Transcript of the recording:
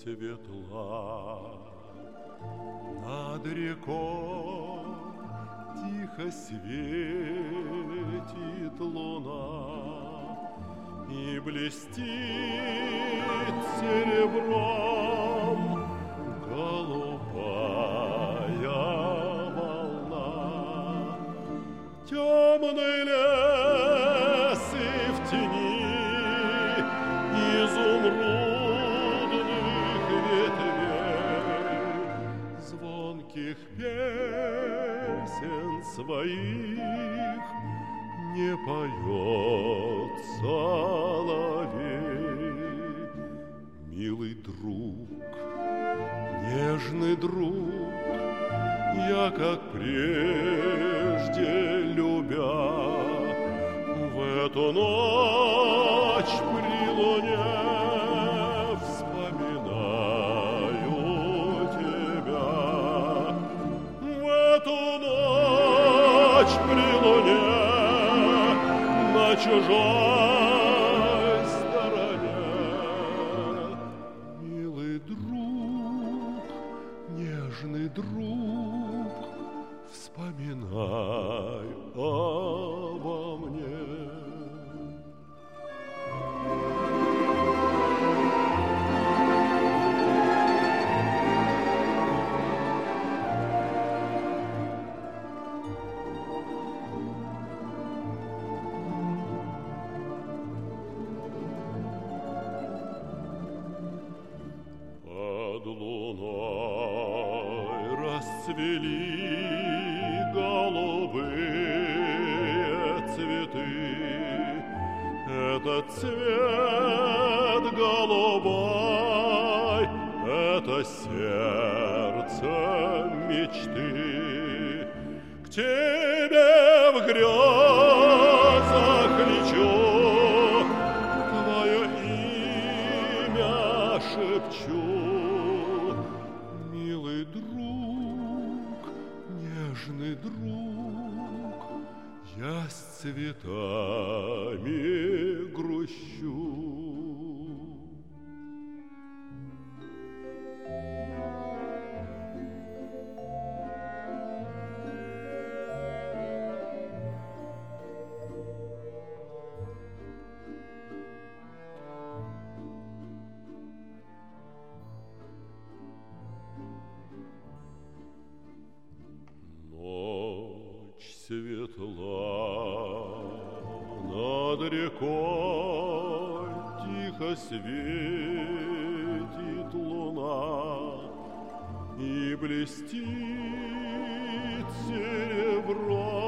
светла. Над рекой тихо светит луна и блестит серебром голубая волна. Темный лес и в тени изумрудных ветвей звонких песен своих не поет соловей. Милый друг, нежный друг, я, как прежде любя, в эту ночь при луне вспоминаю тебя. В эту ночь при луне на чужой стороне, милый друг, нежный друг, вспоминай обо мне. Под луной расцвели голубые цветы. Этот цвет голубой, это сердце мечты. К тебе в грезах лечу, твое имя шепчу. Милый друг, нежный друг, я с цветами грущу. Ночь светла, над рекой тихо светит луна и блестит серебро